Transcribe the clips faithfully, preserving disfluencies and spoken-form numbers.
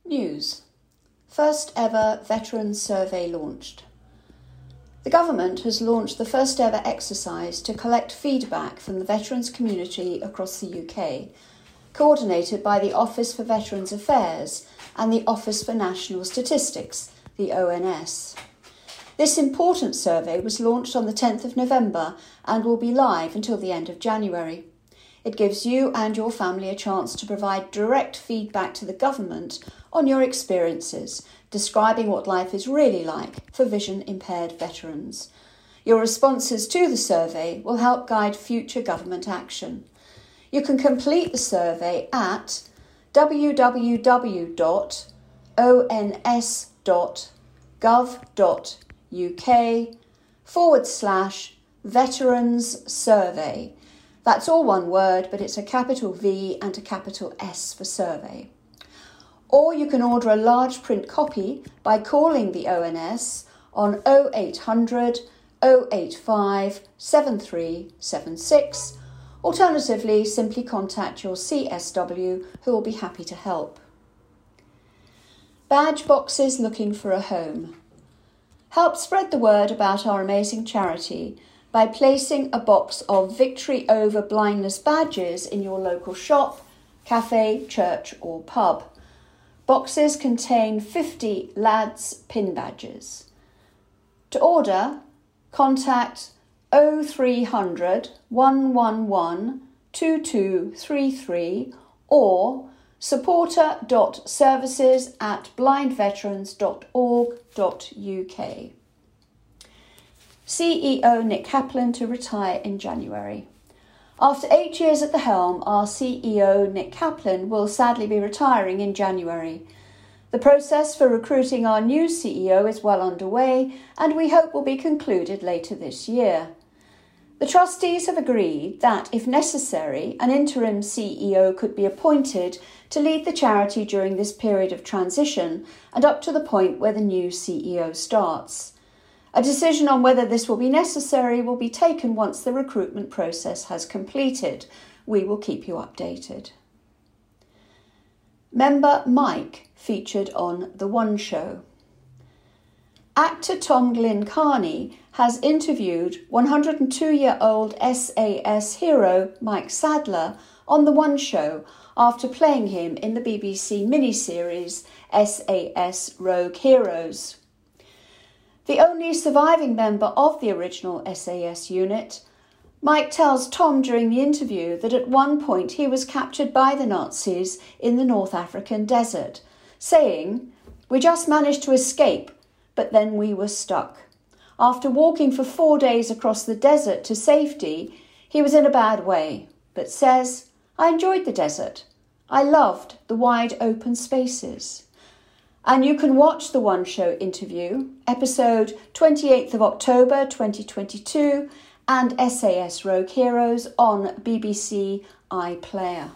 News. First ever Veterans Survey launched. The government has launched the first ever exercise to collect feedback from the veterans community across the U K, coordinated by the Office for Veterans Affairs and the Office for National Statistics, the O N S. This important survey was launched on the tenth of November and will be live until the end of January. It gives you and your family a chance to provide direct feedback to the government on your experiences, describing what life is really like for vision-impaired veterans. Your responses to the survey will help guide future government action. You can complete the survey at w w w dot o n s dot gov dot u k forward slash veterans survey. That's all one word, but it's a capital V and a capital S for survey. Or you can order a large print copy by calling the O N S on oh eight hundred, oh eight five, seven three seven six. Alternatively, simply contact your C S W, who will be happy to help. Badge boxes looking for a home. Help spread the word about our amazing charity by placing a box of Victory Over Blindness badges in your local shop, cafe, church or pub. Boxes contain fifty Lads pin badges. To order, contact oh three hundred, one one one, two two three three or supporter dot services at blind veterans dot org dot u k. C E O Nick Kaplan to retire in January. After eight years at the helm, our C E O Nick Kaplan will sadly be retiring in January. The process for recruiting our new C E O is well underway and we hope will be concluded later this year. The trustees have agreed that, if necessary, an interim C E O could be appointed to lead the charity during this period of transition and up to the point where the new C E O starts. A decision on whether this will be necessary will be taken once the recruitment process has completed. We will keep you updated. Member Mike featured on The One Show. Actor Tom Glyn Carney has interviewed one hundred two-year-old S A S hero Mike Sadler on The One Show after playing him in the B B C miniseries S A S Rogue Heroes. The only surviving member of the original S A S unit, Mike tells Tom during the interview that at one point he was captured by the Nazis in the North African desert, saying, "We just managed to escape, but then we were stuck. After walking for four days across the desert to safety, he was in a bad way, but says, I enjoyed the desert. I loved the wide open spaces." And you can watch the One Show interview, episode twenty-eighth of October twenty twenty-two, and S A S Rogue Heroes on B B C iPlayer.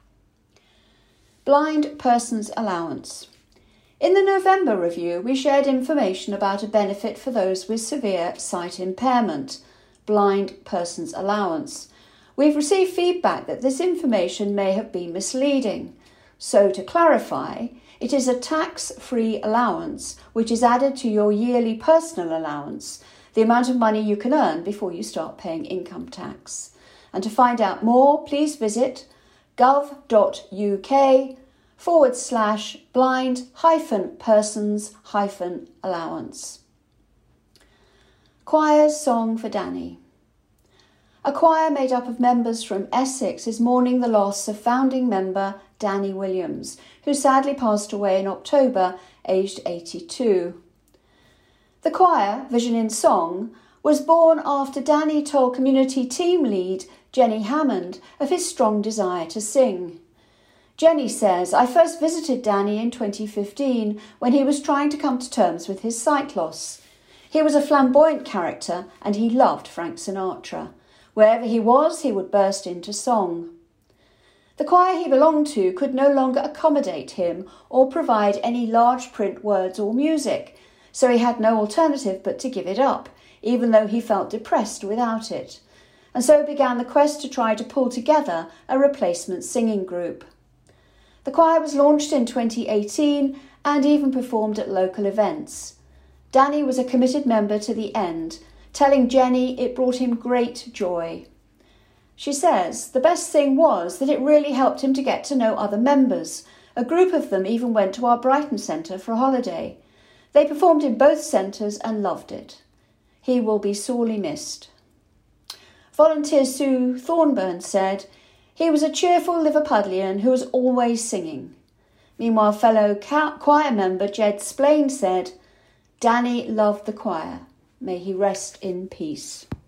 Blind Person's Allowance. In the November review, we shared information about a benefit for those with severe sight impairment, Blind Person's Allowance. We've received feedback that this information may have been misleading. So, to clarify, it is a tax-free allowance which is added to your yearly personal allowance, the amount of money you can earn before you start paying income tax. And to find out more, please visit gov.uk forward slash blind hyphen persons hyphen allowance. Choir's Song for Danny. A choir made up of members from Essex is mourning the loss of founding member Danny Williams, who sadly passed away in October, aged eighty-two. The choir, Vision in Song, was born after Danny told community team lead Jenny Hammond of his strong desire to sing. Jenny says, "I first visited Danny in twenty fifteen when he was trying to come to terms with his sight loss. He was a flamboyant character and he loved Frank Sinatra. Wherever he was, he would burst into song. The choir he belonged to could no longer accommodate him or provide any large print words or music, so he had no alternative but to give it up, even though he felt depressed without it. And so began the quest to try to pull together a replacement singing group. The choir was launched in twenty eighteen and even performed at local events. Danny was a committed member to the end, telling Jenny it brought him great joy. She says the best thing was that it really helped him to get to know other members. A group of them even went to our Brighton centre for a holiday. They performed in both centres and loved it. He will be sorely missed. Volunteer Sue Thornburn said, "He was a cheerful Liverpudlian who was always singing." Meanwhile, fellow choir member Jed Splain said, "Danny loved the choir. May he rest in peace."